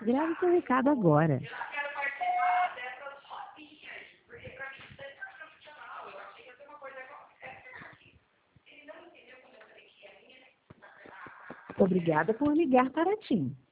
Grave seu recado agora. Obrigada por ligar para a TIM.